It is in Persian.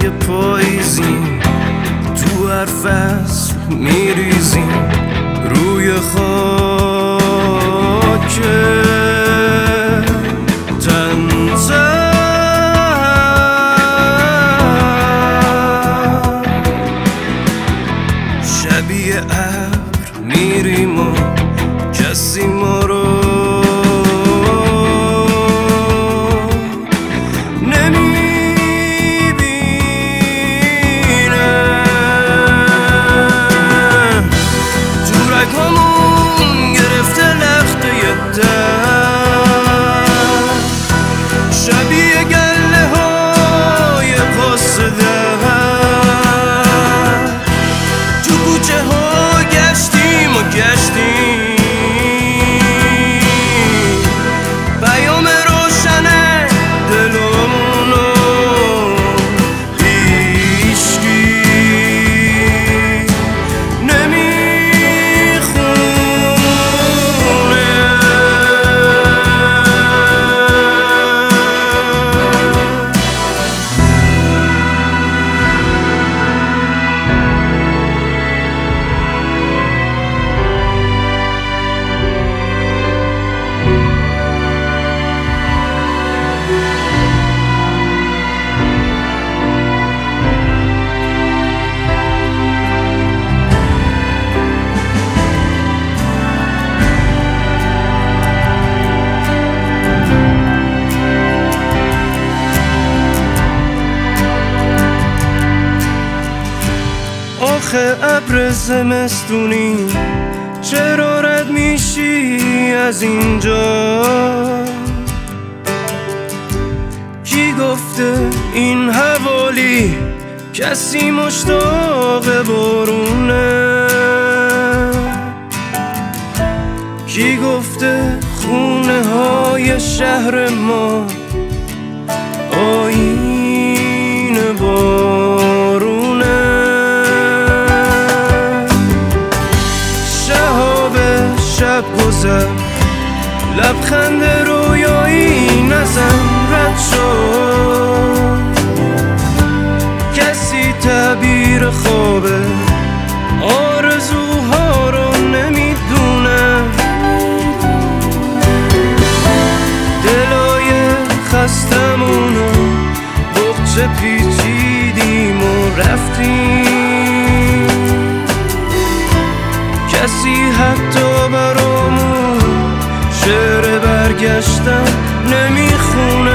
برگ پاییزیم، تو هر فصل میریزیم روی خاک تنزه. شبیه ابر میریم و کسی ما رو شبیه گله های پاس در تو کوچه ها گشتیم و گشتیم، پیام روشن دلمونو هیچکی آخه ابر زمستونی چرا رد میشی از اینجا؟ کی گفته این حوالی کسی مشتاق بارونه؟ کی گفته خونه های شهر ما آیین بارونه؟ شب گذر لبخند رویایی نزن رد شد، کسی تعبیر خوابه آرزوها رو نمیدونه. دلای خستمونو بغچه پیچیدیم و رفتیم، کسی حتی برامون شعر برگشتن نمیخونه.